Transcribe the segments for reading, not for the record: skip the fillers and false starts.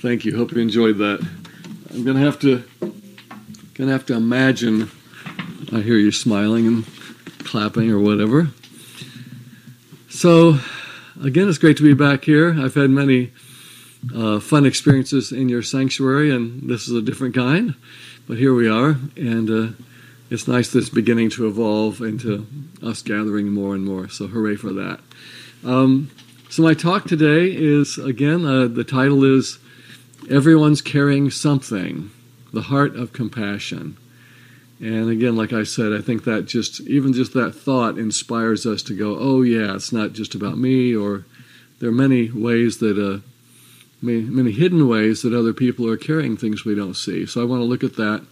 Thank you. Hope you enjoyed that. I'm gonna have to imagine. I hear you smiling and clapping or whatever. So, again, it's great to be back here. I've had many fun experiences in your sanctuary, and this is a different kind. But here we are, and it's nice that it's beginning to evolve into us gathering more and more. So, hooray for that. So my talk today is, again, the title is Everyone's Carrying Something, the Heart of Compassion. And again, like I said, I think that even just that thought inspires us to go, oh yeah, it's not just about me, or there are many ways that, many hidden ways that other people are carrying things we don't see. So I want to look at that.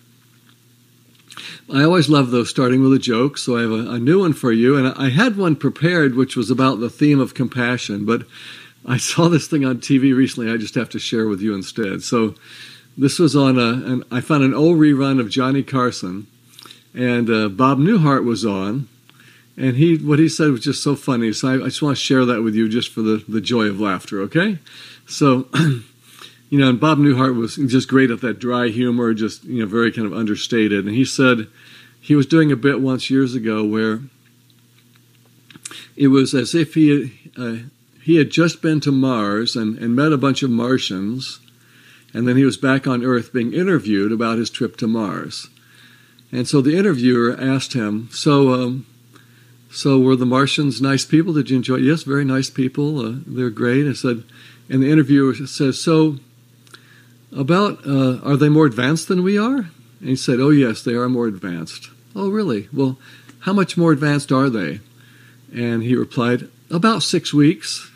I always love those starting with a joke, so I have a new one for you. And I had one prepared which was about the theme of compassion, but I saw this thing on TV recently I just have to share with you instead. So this was on I found an old rerun of Johnny Carson, and Bob Newhart was on, and what he said was just so funny. So I just want to share that with you just for the joy of laughter, okay? So, and Bob Newhart was just great at that dry humor, just, very kind of understated. And he said he was doing a bit once years ago where it was as if he had just been to Mars and met a bunch of Martians, and then he was back on Earth being interviewed about his trip to Mars. And so the interviewer asked him, so were the Martians nice people? Did you enjoy it? Yes, very nice people. They're great. And the interviewer says, so are they more advanced than we are? And he said, oh yes, they are more advanced. Oh really? Well, how much more advanced are they? And he replied, about 6 weeks.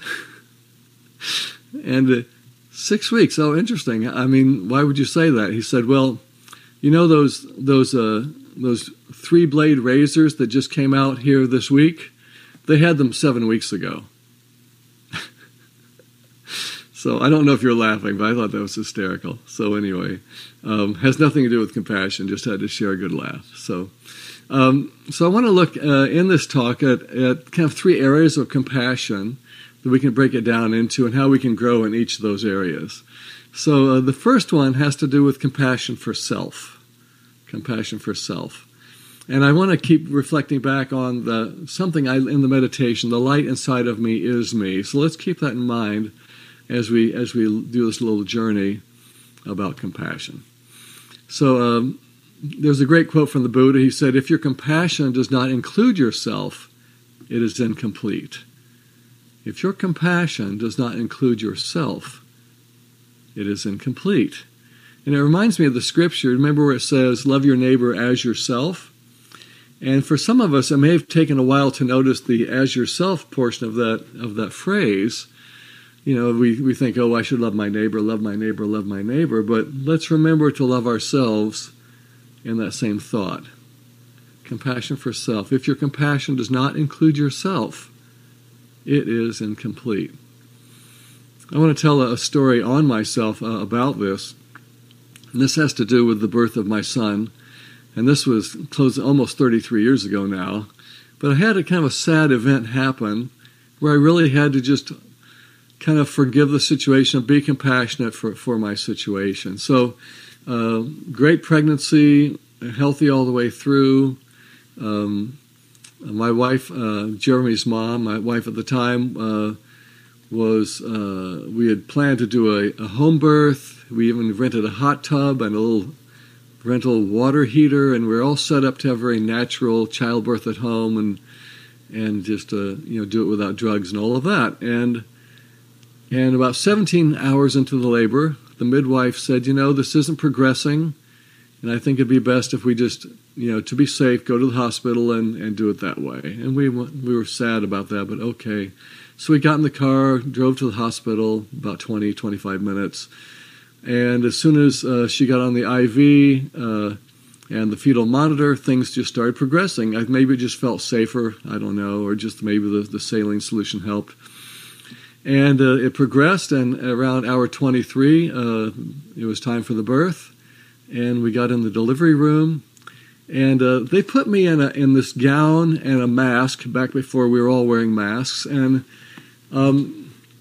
And 6 weeks, oh interesting. I mean, why would you say that? He said, well, those 3-blade razors that just came out here this week, they had them 7 weeks ago. So I don't know if you're laughing, but I thought that was hysterical. So anyway, has nothing to do with compassion, just had to share a good laugh. So I want to look in this talk at kind of 3 areas of compassion that we can break it down into and how we can grow in each of those areas. So the first one has to do with compassion for self. Compassion for self. And I want to keep reflecting back on something in the meditation, the light inside of me is me. So let's keep that in mind as we do this little journey about compassion. So there's a great quote from the Buddha. He said, if your compassion does not include yourself, it is incomplete. If your compassion does not include yourself, it is incomplete. And it reminds me of the scripture. Remember where it says, love your neighbor as yourself? And for some of us, it may have taken a while to notice the as yourself portion of that phrase. We think, oh, I should love my neighbor, love my neighbor, love my neighbor. But let's remember to love ourselves in that same thought. Compassion for self. If your compassion does not include yourself, it is incomplete. I want to tell a story on myself about this. And this has to do with the birth of my son. And this was almost 33 years ago now. But I had a kind of a sad event happen where I really had to just kind of forgive the situation and be compassionate for my situation. So, great pregnancy, healthy all the way through. My wife, Jeremy's mom, my wife at the time, we had planned to do a home birth. We even rented a hot tub and a little rental water heater, and we were all set up to have a very natural childbirth at home and just do it without drugs and all of that. And about 17 hours into the labor, the midwife said, this isn't progressing, and I think it'd be best if we just, to be safe, go to the hospital and do it that way. And we were sad about that, but okay. So we got in the car, drove to the hospital, about 20, 25 minutes. And as soon as she got on the IV and the fetal monitor, things just started progressing. Maybe it just felt safer, I don't know, or just maybe the saline solution helped. And it progressed, and around hour 23, it was time for the birth. And we got in the delivery room, and they put me in this gown and a mask back before we were all wearing masks. And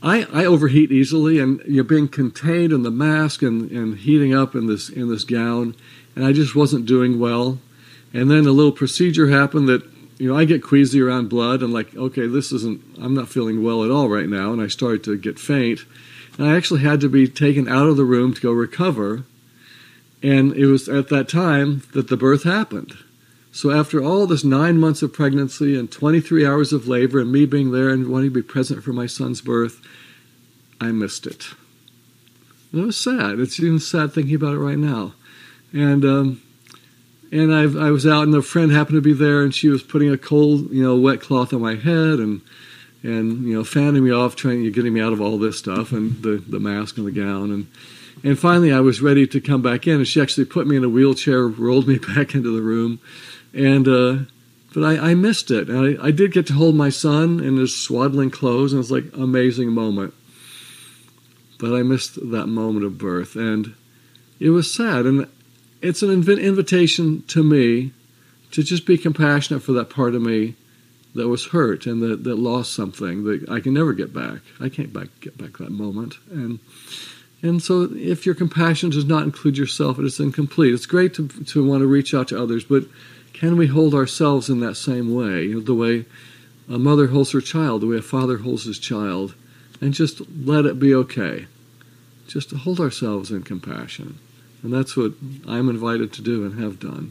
I overheat easily, and you're being contained in the mask and heating up in this gown, and I just wasn't doing well. And then a little procedure happened that, I get queasy around blood, and like, okay, I'm not feeling well at all right now, and I started to get faint. And I actually had to be taken out of the room to go recover. And it was at that time that the birth happened. So after all this 9 months of pregnancy and 23 hours of labor and me being there and wanting to be present for my son's birth, I missed it. And it was sad. It's even sad thinking about it right now. And I was out, and a friend happened to be there, and she was putting a cold, wet cloth on my head and fanning me off, getting me out of all this stuff and the mask and the gown. And finally I was ready to come back in, and she actually put me in a wheelchair, rolled me back into the room. But I missed it. And I did get to hold my son in his swaddling clothes, and it was like an amazing moment. But I missed that moment of birth, and it was sad. And it's an invitation to me to just be compassionate for that part of me that was hurt and that lost something that I can never get back. I can't get back that moment. And so if your compassion does not include yourself, it is incomplete. It's great to want to reach out to others, but can we hold ourselves in that same way? The way a mother holds her child, the way a father holds his child, and just let it be okay. Just to hold ourselves in compassion. And that's what I'm invited to do and have done.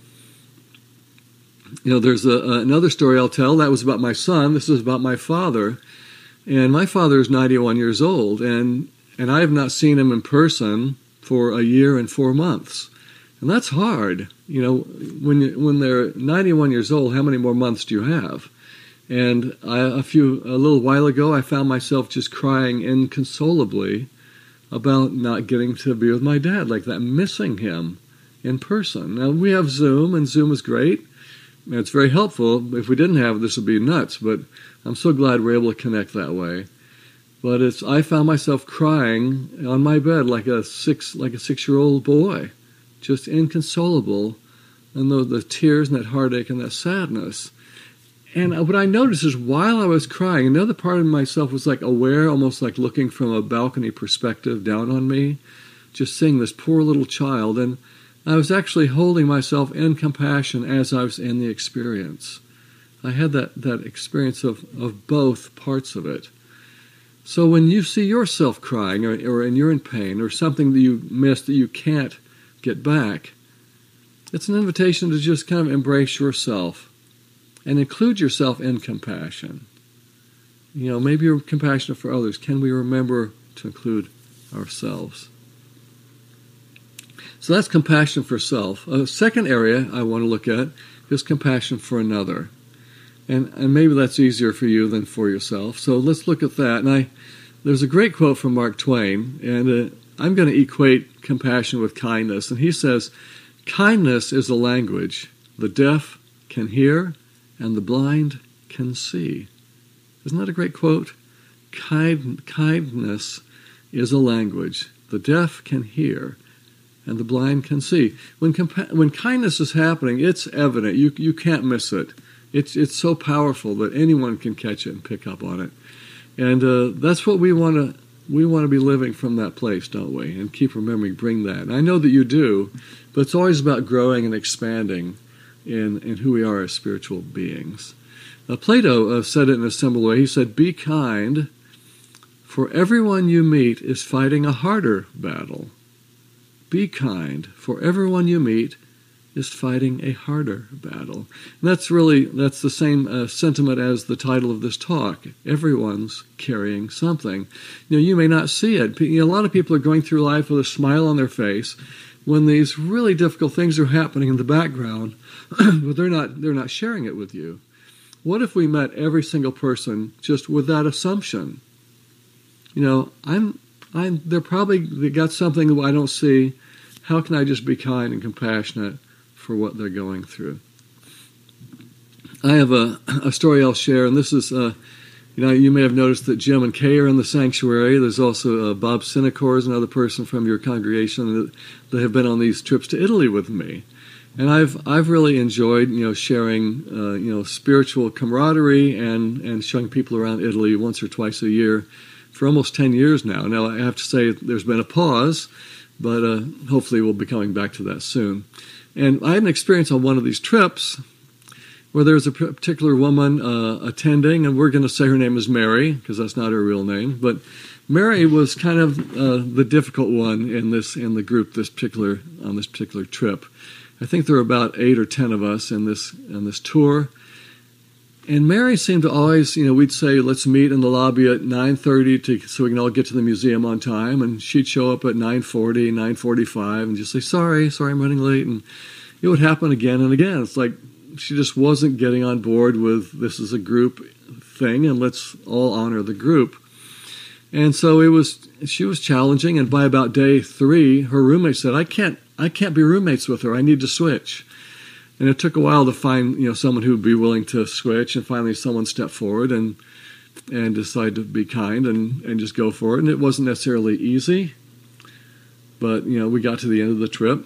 There's another story I'll tell. That was about my son. This is about my father. And my father is 91 years old, and I have not seen him in person for a year and 4 months. And that's hard. When they're 91 years old, how many more months do you have? And a little while ago, I found myself just crying inconsolably about not getting to be with my dad like that, missing him in person. Now, we have Zoom, and Zoom is great. It's very helpful. If we didn't have it, this would be nuts, but I'm so glad we're able to connect that way. But I found myself crying on my bed like a 6-year-old boy, just inconsolable, and the tears and that heartache and that sadness. And what I noticed is while I was crying, another part of myself was like aware, almost like looking from a balcony perspective down on me, just seeing this poor little child. And I was actually holding myself in compassion as I was in the experience. I had that experience of both parts of it. So when you see yourself crying or you're in pain or something that you missed that you can't get back, it's an invitation to just kind of embrace yourself and include yourself in compassion. Maybe you're compassionate for others. Can we remember to include ourselves? So that's compassion for self. A second area I want to look at is compassion for another. And maybe that's easier for you than for yourself. So let's look at that. And there's a great quote from Mark Twain, and I'm going to equate compassion with kindness. And he says, kindness is a language the deaf can hear and the blind can see. Isn't that a great quote? Kindness is a language the deaf can hear and the blind can see. When kindness is happening, it's evident. You can't miss it. It's so powerful that anyone can catch it and pick up on it. And that's what we want to be living from that place, don't we? And keep remembering, bring that. And I know that you do, but it's always about growing and expanding in who we are as spiritual beings. Plato said it in a simple way. He said, be kind, for everyone you meet is fighting a harder battle. Be kind, for everyone you meet is fighting a harder battle. And that's the same sentiment as the title of this talk. Everyone's carrying something. You may not see it. A lot of people are going through life with a smile on their face when these really difficult things are happening in the background, but they're not sharing it with you. What if we met every single person just with that assumption? They got something that I don't see. How can I just be kind and compassionate for what they're going through? I have a story I'll share, and this is, you may have noticed that Jim and Kay are in the sanctuary. There's also Bob Sinecor is another person from your congregation that have been on these trips to Italy with me. And I've really enjoyed, sharing, spiritual camaraderie and showing people around Italy once or twice a year for almost 10 years now. Now, I have to say there's been a pause, but hopefully we'll be coming back to that soon. And I had an experience on one of these trips where there was a particular woman attending, and we're going to say her name is Mary, because that's not her real name. But Mary was kind of the difficult one in the group on this particular trip. I think there were about 8 or 10 of us in this tour. And Mary seemed to always, we'd say, let's meet in the lobby at 9:30 so we can all get to the museum on time. And she'd show up at 9:40, 9:45 and just say, sorry, I'm running late. And it would happen again and again. It's like she just wasn't getting on board with this is a group thing and let's all honor the group. And so she was challenging. And by about day 3, her roommate said, I can't be roommates with her. I need to switch. And it took a while to find, someone who would be willing to switch, and finally someone stepped forward and decided to be kind and just go for it. And it wasn't necessarily easy, but, we got to the end of the trip.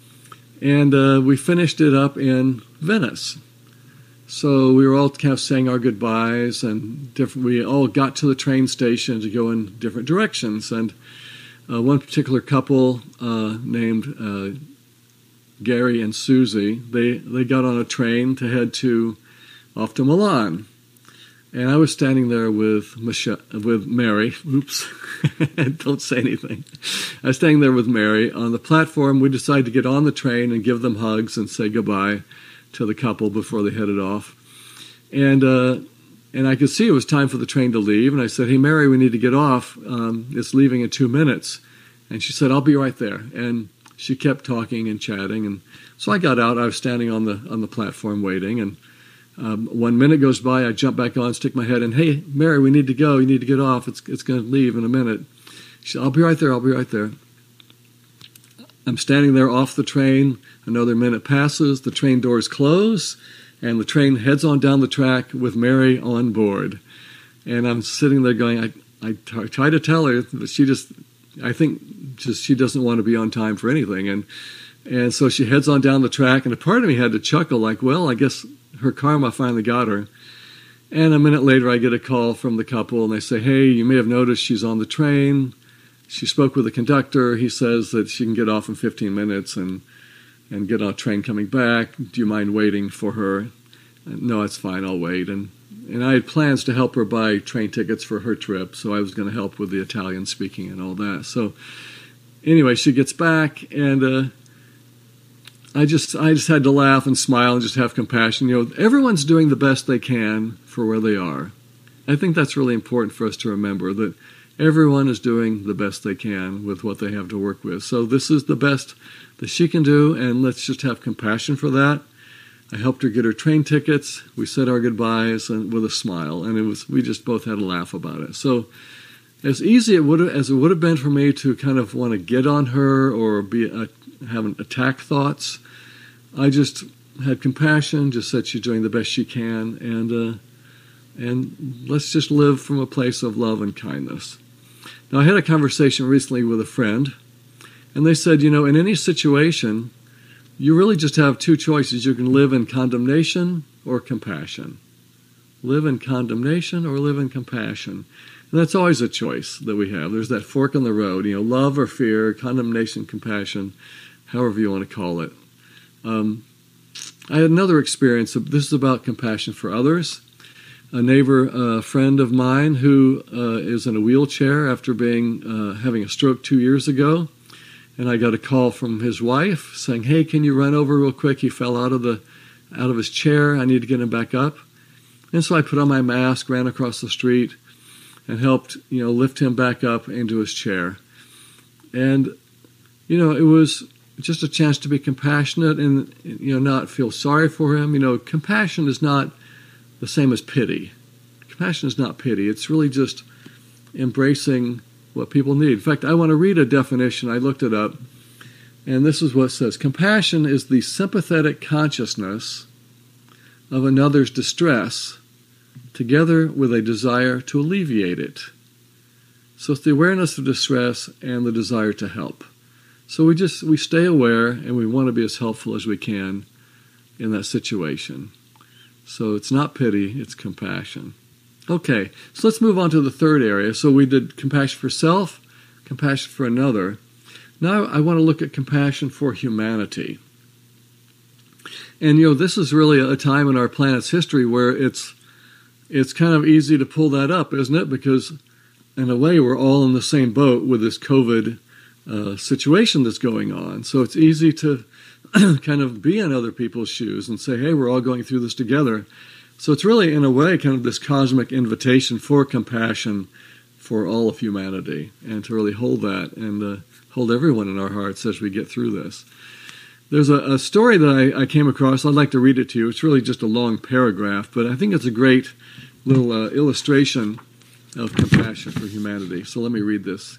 And we finished it up in Venice. So we were all kind of saying our goodbyes, and we all got to the train station to go in different directions. And one particular couple named Gary and Susie, they got on a train to head off to Milan. And I was standing there with Mary. Oops, don't say anything. I was standing there with Mary on the platform. We decided to get on the train and give them hugs and say goodbye to the couple before they headed off. And I could see it was time for the train to leave. And I said, hey, Mary, we need to get off. It's leaving in 2 minutes. And she said, I'll be right there. And she kept talking and chatting. And so I got out. I was standing on the platform waiting. And 1 minute goes by. I jump back on, stick my head in. Hey, Mary, we need to go. You need to get off. It's going to leave in a minute. She said, I'll be right there. I'm standing there off the train. Another minute passes. The train doors close. And the train heads on down the track with Mary on board. And I'm sitting there going, I try to tell her, but she doesn't want to be on time for anything. And so she heads on down the track, and a part of me had to chuckle like, well, I guess her karma finally got her. And a minute later, I get a call from the couple, and they say, hey, you may have noticed she's on the train. She spoke with the conductor. He says that she can get off in 15 minutes and get on a train coming back. Do you mind waiting for her? No, it's fine. I'll wait. And I had plans to help her buy train tickets for her trip, so I was going to help with the Italian speaking and all that. So anyway, she gets back, and I just had to laugh and smile and just have compassion. Everyone's doing the best they can for where they are. I think that's really important for us to remember, that everyone is doing the best they can with what they have to work with. So this is the best that she can do, and let's just have compassion for that. I helped her get her train tickets. We said our goodbyes and with a smile, and we just both had a laugh about it. So as easy as it would have been for me to kind of want to get on her or have attack thoughts, I just had compassion, just said she's doing the best she can, and let's just live from a place of love and kindness. Now, I had a conversation recently with a friend, and they said, in any situation, you really just have 2 choices. You can live in condemnation or compassion. Live in condemnation or live in compassion. And that's always a choice that we have. There's that fork in the road, love or fear, condemnation, compassion, however you want to call it. I had another experience. This is about compassion for others. A friend of mine who is in a wheelchair after having a stroke 2 years ago. And I got a call from his wife saying, hey, can you run over real quick? He fell out of his chair. I need to get him back up. And so I put on my mask, ran across the street, and helped, lift him back up into his chair. And, it was just a chance to be compassionate and, not feel sorry for him. Compassion is not the same as pity. Compassion is not pity. It's really just embracing what people need. In fact, I want to read a definition. I looked it up, and this is what it says. Compassion is the sympathetic consciousness of another's distress together with a desire to alleviate it. So it's the awareness of distress and the desire to help. So we stay aware, and we want to be as helpful as we can in that situation. So it's not pity, it's compassion. Okay, so let's move on to the third area. So we did compassion for self, compassion for another. Now I want to look at compassion for humanity. And, this is really a time in our planet's history where it's kind of easy to pull that up, isn't it? Because, in a way, we're all in the same boat with this COVID situation that's going on. So it's easy to kind of be in other people's shoes and say, hey, we're all going through this together. So it's really, in a way, kind of this cosmic invitation for compassion for all of humanity, and to really hold that and hold everyone in our hearts as we get through this. There's a story that I came across. I'd like to read it to you. It's really just a long paragraph, but I think it's a great little illustration of compassion for humanity. So let me read this.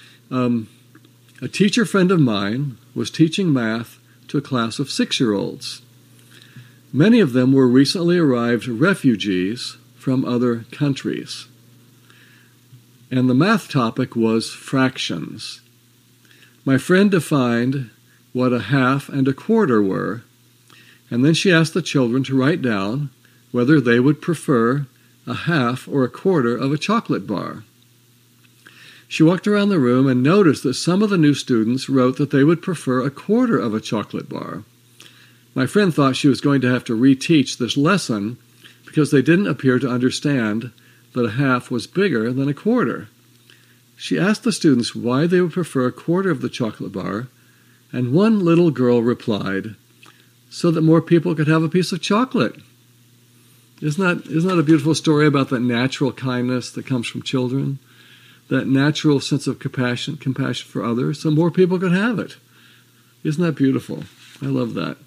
A teacher friend of mine was teaching math to a class of 6-year-olds. Many of them were recently arrived refugees from other countries. And the math topic was fractions. My friend defined what a half and a quarter were, and then she asked the children to write down whether they would prefer a half or a quarter of a chocolate bar. She walked around the room and noticed that some of the new students wrote that they would prefer a quarter of a chocolate bar. My friend thought she was going to have to reteach this lesson because they didn't appear to understand that a half was bigger than a quarter. She asked the students why they would prefer a quarter of the chocolate bar, and one little girl replied, so that more people could have a piece of chocolate. Isn't that a beautiful story about that natural kindness that comes from children? That natural sense of compassion for others, so more people could have it. Isn't that beautiful? I love that.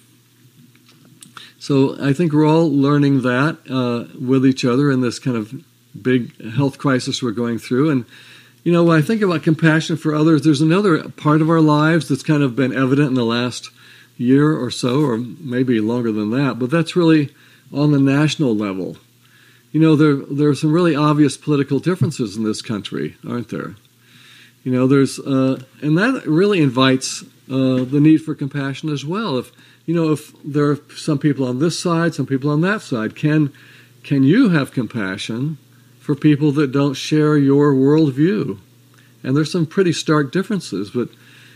So I think we're all learning that with each other in this kind of big health crisis we're going through. And, when I think about compassion for others, there's another part of our lives that's kind of been evident in the last year or so, or maybe longer than that, but that's really on the national level. There are some really obvious political differences in this country, aren't there? There's and that really invites the need for compassion as well. If there are some people on this side, some people on that side, can you have compassion for people that don't share your worldview? And there's some pretty stark differences, but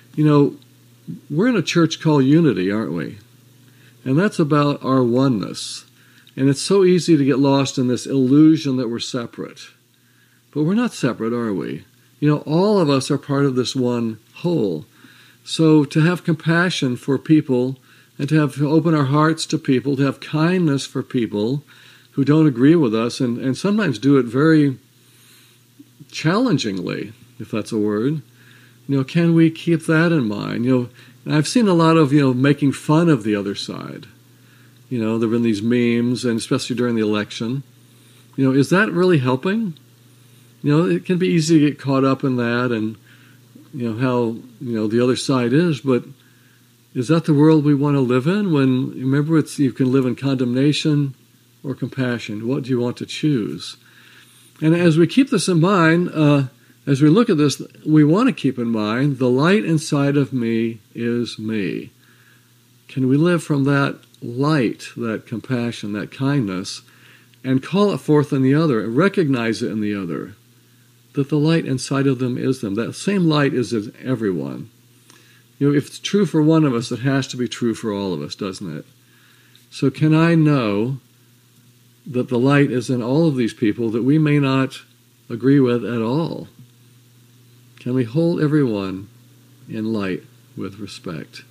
we're in a church called Unity, aren't we? And that's about our oneness. And it's so easy to get lost in this illusion that we're separate. But we're not separate, are we? All of us are part of this one whole. So to have compassion for people and to open our hearts to people, to have kindness for people who don't agree with us, and sometimes do it very challengingly, if that's a word. Can we keep that in mind? I've seen a lot of, making fun of the other side. There have been these memes, and especially during the election. Is that really helping? It can be easy to get caught up in that and, how, the other side is, but is that the world we want to live in? When, remember, you can live in condemnation or compassion. What do you want to choose? And as we keep this in mind, as we look at this, we want to keep in mind, the light inside of me is me. Can we live from that light, that compassion, that kindness, and call it forth in the other, and recognize it in the other, that the light inside of them is them. That same light is in everyone. If it's true for one of us, it has to be true for all of us, doesn't it? So can I know that the light is in all of these people that we may not agree with at all? Can we hold everyone in light with respect?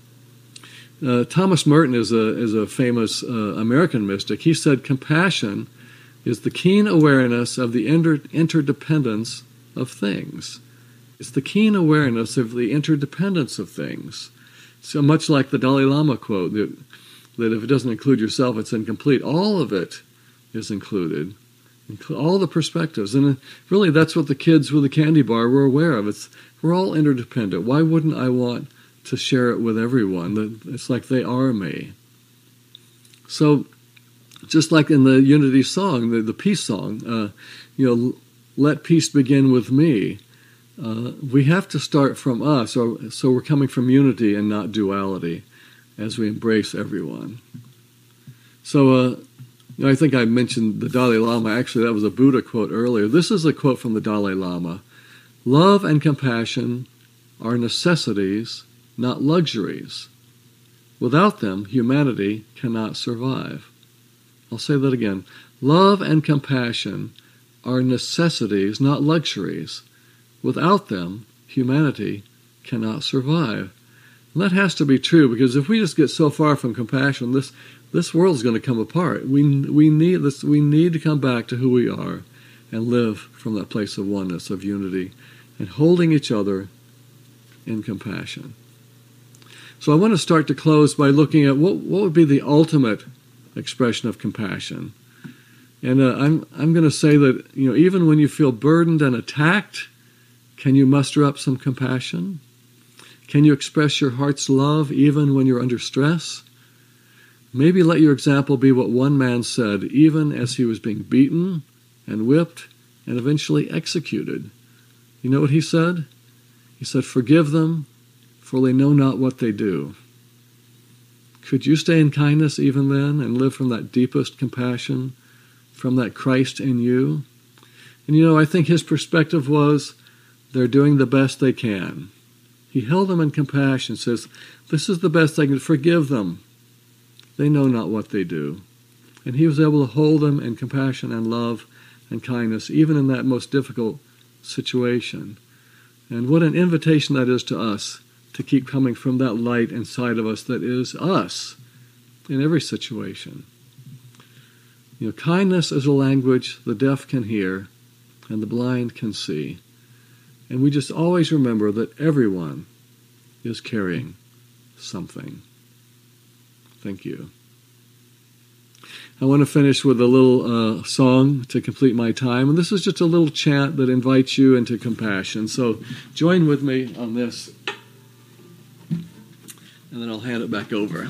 Thomas Merton is a famous American mystic. He said compassion is the keen awareness of the interdependence of things. It's the keen awareness of the interdependence of things. So much like the Dalai Lama quote, that if it doesn't include yourself, it's incomplete. All of it is included. All the perspectives. And really that's what the kids with the candy bar were aware of. We're all interdependent. Why wouldn't I want to share it with everyone? It's like they are me. So just like in the Unity song, the peace song, let peace begin with me. We have to start from us, so we're coming from unity and not duality as we embrace everyone. So I think I mentioned the Dalai Lama. Actually, that was a Buddha quote earlier. This is a quote from the Dalai Lama. Love and compassion are necessities, not luxuries. Without them, humanity cannot survive. I'll say that again. Love and compassion are necessities, not luxuries. Without them, humanity cannot survive. And that has to be true, because if we just get so far from compassion, this world is going to come apart. We need this. We need to come back to who we are and live from that place of oneness, of unity, and holding each other in compassion. So I want to start to close by looking at what would be the ultimate expression of compassion. And I'm going to say that, even when you feel burdened and attacked, can you muster up some compassion? Can you express your heart's love even when you're under stress? Maybe let your example be what one man said, even as he was being beaten and whipped and eventually executed. You know what he said? He said, "Forgive them, for they know not what they do." Could you stay in kindness even then and live from that deepest compassion, from that Christ in you? And I think his perspective was, they're doing the best they can. He held them in compassion, says, this is the best I can do. Forgive them. They know not what they do. And he was able to hold them in compassion and love and kindness, even in that most difficult situation. And what an invitation that is to us, to keep coming from that light inside of us that is us in every situation. Kindness is a language the deaf can hear and the blind can see. And we just always remember that everyone is carrying something. Thank you. I want to finish with a little song to complete my time. And this is just a little chant that invites you into compassion. So join with me on this. And then I'll hand it back over.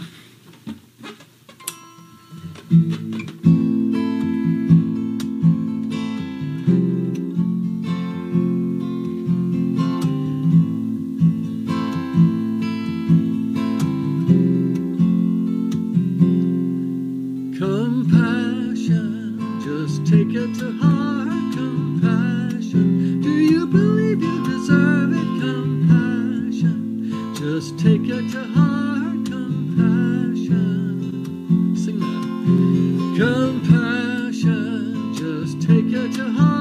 Compassion, just take it to heart.